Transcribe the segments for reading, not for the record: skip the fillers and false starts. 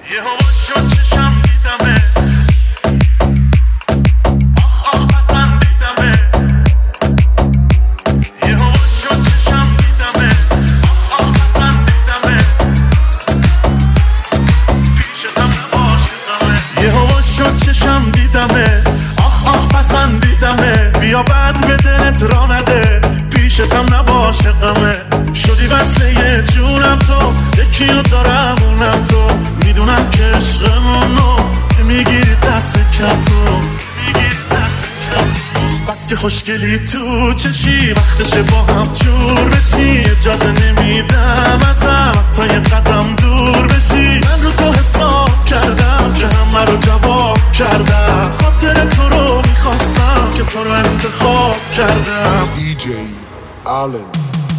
یه هوا شد چشم دیدمه، آخ آخ پسندیدمه. یه هوا شد چشم دیدمه، آخ آخ پسندیدمه. پیشتم نباشدمه. یه هوا شد چشم دیدمه، آخ آخ پسندیدمه. بیا بعد به دلت را نده، پیشتم نباشه غمه. شدی وصله جونم تو، یکیو دارم اونم تو. میدونم که عشقمونو میگیری دست کتو، میگیری دست کتو. بس که خوشگلی تو چشی، وقتشه با هم جور بشی. اجازه نمیدم ازم تا یه قدم دور بشی. من رو تو حساب کردم که همه رو جواب کردم. خاطر تو رو میخواستم که تو رو انتخاب کردم. DJ Allen.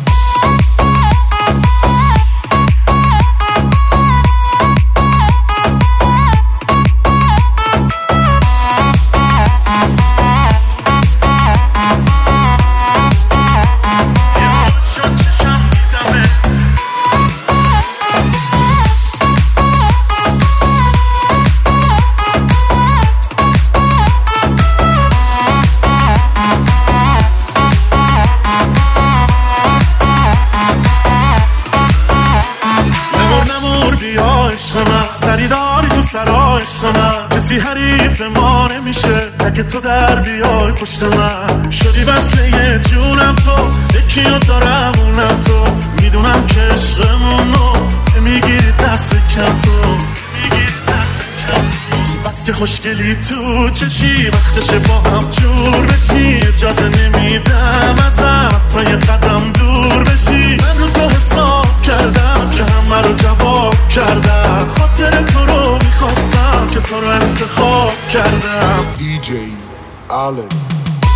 سریداری تو سرا عشق من، کسی حریف ما نمیشه اگه تو در بیای پشت من. شدی وصله جونم تو، یکیو دارم اونم تو. میدونم که عشقمونو میگیری دست کتو، میگیری دست کتو. بس که خوشگلی تو چشی، وقتشه با هم جور بشی. اجازه نمیدم ازم تا یه قدم دور بشی. من رو تو حساب کردم که همه رو جواب کردم. خاطر تو رو میخواستم که تو رو انتخاب کردم. DJ Allen.